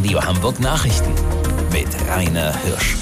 Radio Hamburg Nachrichten mit Rainer Hirsch.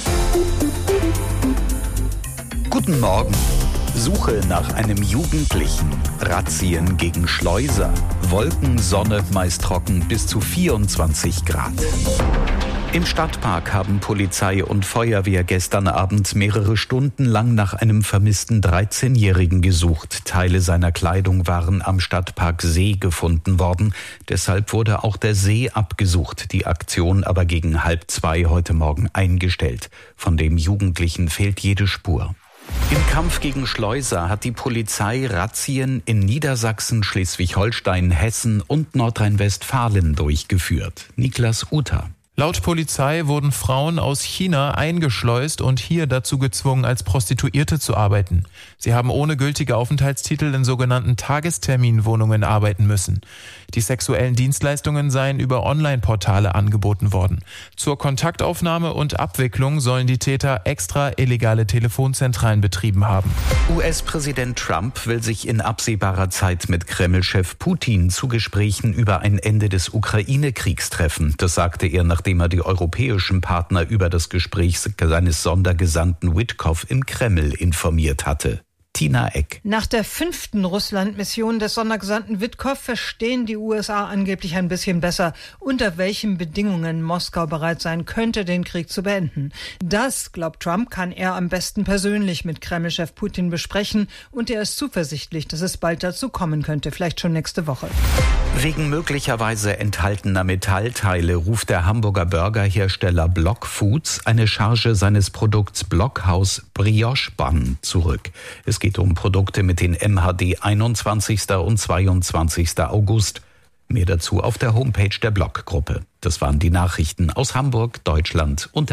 Guten Morgen. Suche nach einem Jugendlichen. Razzien gegen Schleuser. Wolken, Sonne, meist trocken bis zu 24 Grad. Im Stadtpark haben Polizei und Feuerwehr gestern Abend mehrere Stunden lang nach einem vermissten 13-Jährigen gesucht. Teile seiner Kleidung waren am Stadtpark See gefunden worden. Deshalb wurde auch der See abgesucht, die Aktion aber gegen 1:30 heute Morgen eingestellt. Von dem Jugendlichen fehlt jede Spur. Im Kampf gegen Schleuser hat die Polizei Razzien in Niedersachsen, Schleswig-Holstein, Hessen und Nordrhein-Westfalen durchgeführt. Niklas Uter. Laut Polizei wurden Frauen aus China eingeschleust und hier dazu gezwungen, als Prostituierte zu arbeiten. Sie haben ohne gültige Aufenthaltstitel in sogenannten Tagesterminwohnungen arbeiten müssen. Die sexuellen Dienstleistungen seien über Online-Portale angeboten worden. Zur Kontaktaufnahme und Abwicklung sollen die Täter extra illegale Telefonzentralen betrieben haben. US-Präsident Trump will sich in absehbarer Zeit mit Kreml-Chef Putin zu Gesprächen über ein Ende des Ukraine-Kriegs treffen. Das sagte er, nachdem er die europäischen Partner über das Gespräch seines Sondergesandten Witkow im Kreml informiert hatte. Tina Eck. Nach der 5. Russland-Mission des Sondergesandten Witkow verstehen die USA angeblich ein bisschen besser, unter welchen Bedingungen Moskau bereit sein könnte, den Krieg zu beenden. Das, glaubt Trump, kann er am besten persönlich mit Kreml-Chef Putin besprechen und er ist zuversichtlich, dass es bald dazu kommen könnte, vielleicht schon nächste Woche. Wegen möglicherweise enthaltener Metallteile ruft der Hamburger Burgerhersteller Block Foods eine Charge seines Produkts Blockhaus Brioche Bun zurück. Es geht um Produkte mit den MHD 21. und 22. August. Mehr dazu auf der Homepage der Block-Gruppe. Das waren die Nachrichten aus Hamburg, Deutschland und